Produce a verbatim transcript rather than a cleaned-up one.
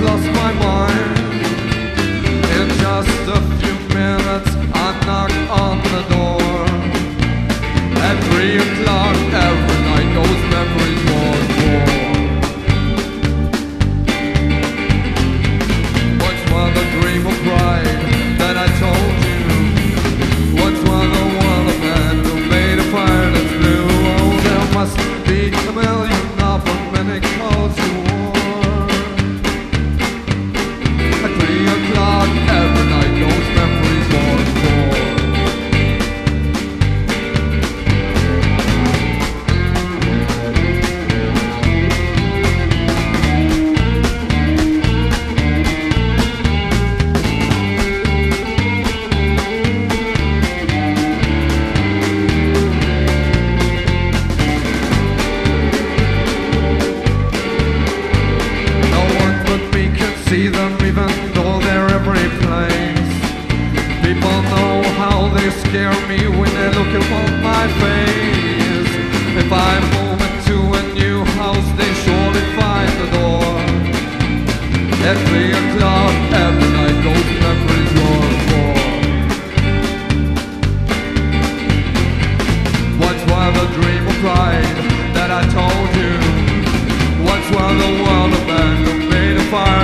lost my mind. In just a few minutes I knock on the door. At three o'clock every night those memories was born. Once was a dream of pride that I told you. Once was a wonder man who made a fire that's blue. Oh, there must be a million of the many clothes you wore. At three o'clock every night those memories was born. See them even though they're every place. People know how they scare me when they look upon my face. If I move into a new house they surely find the door. At three o'clock every night those memories were born. Once was a dream of pride that I told you. Once was the world of man who made a fire